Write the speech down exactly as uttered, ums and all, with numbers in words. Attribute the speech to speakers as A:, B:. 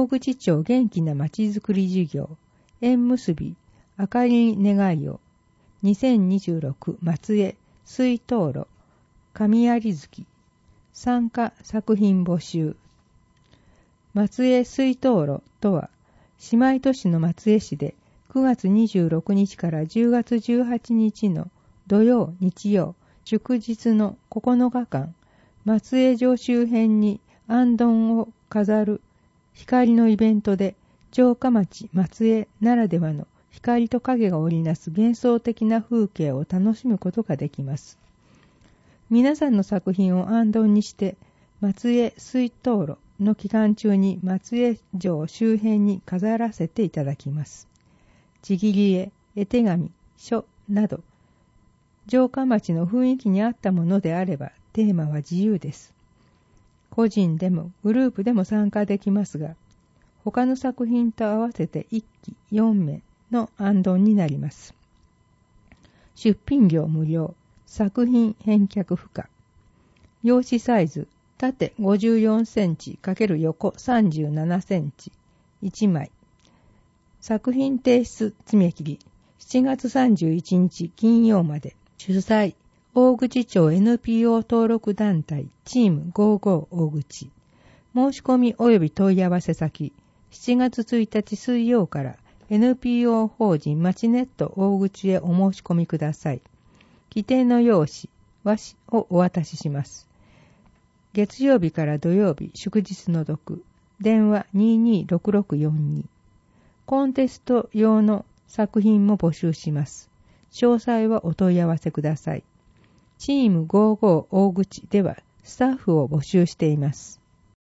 A: 大口町元気なまちづくり事業、縁結び、明かり願いを、にせんにじゅうろく松江水灯路、神有月、参加作品募集。松江水灯路とは、姉妹都市の松江市でくがつにじゅうろくにちからじゅうがつじゅうはちにちの土曜、日曜、祝日のここのかかん、松江城周辺に行燈を飾る光のイベントで、城下町松江ならではの光と影が織りなす幻想的な風景を楽しむことができます。皆さんの作品を行燈にして、松江水灯路の期間中に松江城周辺に飾らせていただきます。ちぎり絵、絵手紙、書など、城下町の雰囲気に合ったものであれば、テーマは自由です。個人でもグループでも参加できますが、他の作品と合わせていっきよんめいの行燈になります。出品料無料、作品返却不可。用紙サイズ、縦ごじゅうよんセンチ×横さんじゅうななセンチ、いちまい。作品提出締め切り、しちがつさんじゅういちにち金曜まで。主催、大口町 エヌピーオー 登録団体チームごじゅうご大口。申し込み及び問い合わせ先、しちがつついたち水曜から エヌピーオー 法人マチネット大口へお申し込みください。規定の用紙、和紙をお渡しします。月曜日から土曜日、祝日の読。電話にーにーろくろくよんに。コンテスト用の作品も募集します。詳細はお問い合わせください。チームごじゅうご大口ではスタッフを募集しています。